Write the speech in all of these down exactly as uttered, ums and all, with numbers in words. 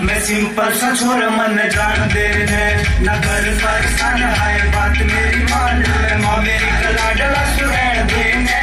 मैं सिंपल सा छोरा मन जान दे ने न कर परेशान है बात मेरी मान ले माँ मेरी गला डला सुरैन दे ने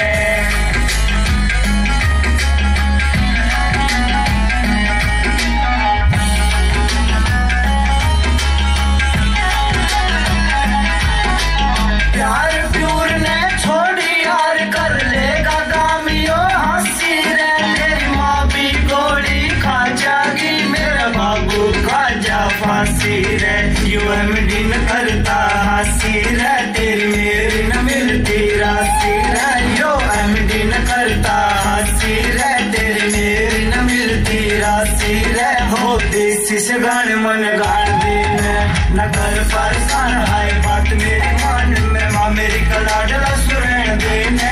प्यार प्यूर ने छोड़ी यार कर लेगा गामियों हंसी रे तेरी माँ भी गोली खा जागी मेरा बाबू खा जा फांसी रे यू एम डी न करता हंसी रे तेरी मेरी न मिलती राशि रे यो एम डी न करता हंसी रे तेरी मेरी न मिलती राशि रे हो देसी से गाने मन गान देने न कर परेशान है बात मेरी मान में माँ मेरी गला डला सुरैन देने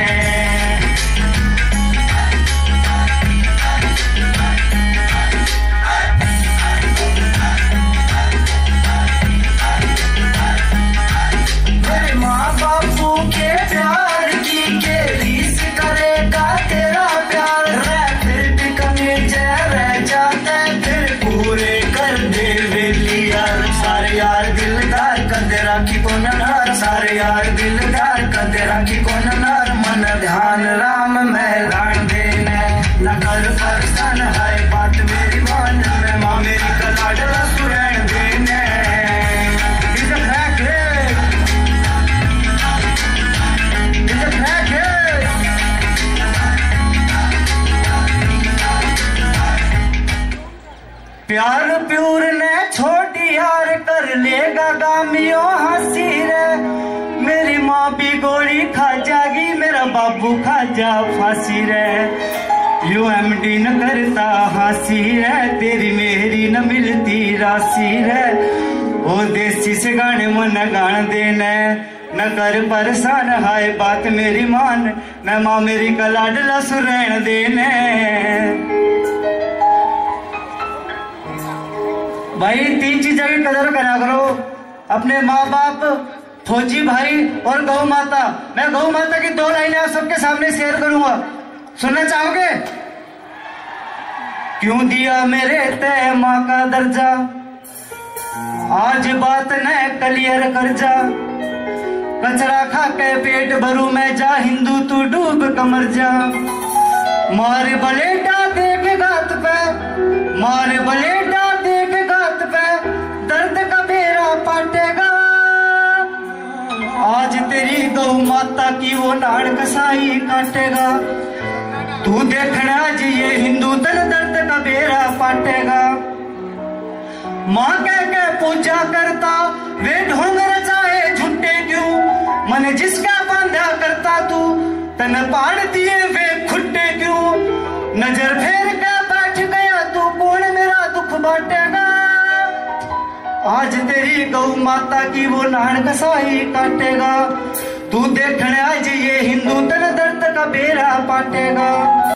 मेरे माँ बापू के प्यार की के रीस करेगा तेरा प्यार रह फिर भी कमी जय रह जाता है फिर पूरे कर दे वेली यार सारे यार दिलदार कदे राखी को नार सारे यार दिलदार कदे राखी को नार मन ध्यान राम मैदान देने न कर परेशान है बात मेरी मान में माँ मेरी गला डला सुरैन देने प्यार प्यूर ने छोटी यार कर लेगा गामियों हंसी रे मेरी माँ भी गोली खा जागी मेरा बाबू खा जा फांसी रे यू एम डी न करता हंसी रे तेरी मेरी न मिलती राशि रे ओ देसी से गाने मन गान देने न कर परेशान हाय बात मेरी मान न माँ मेरी गला डला सुरैन देने भाई तीन चीजों की कदर करा करो अपने माँ बाप फौजी भाई और गौ माता मैं गौ माता की दो लाइनें आप सबके सामने शेयर करूंगा सुनना चाहोगे क्यों दिया मेरे तय माँ का दर्जा आज बात न क्लियर कर जा कचरा खा के पेट भरू मैं जा हिंदू तू डूब कमर जा मार बलेटा देख गात पे मार बलेटा देख गात पे दर्द का बेरा पाटेगा आज तेरी गौ माता की वो नाड़ कसाई काटेगा तू देखना आज ये हिंदू दर्द दर्द का बेरा पाटेगा माँ कह के पूजा करता वे ढोंग रचाए झुट्टे क्यों मन जिसका बांधा करता तू तन पाड़ दिए वे खुट्टे क्यों नजर फेर के बैठ गया तू कौन मेरा दुख बांटेगा आज तेरी गौ माता की वो नाड़ कसाई काटेगा तू देखने आज ये हिंदू तन दर्द का बेरा पाटेगा।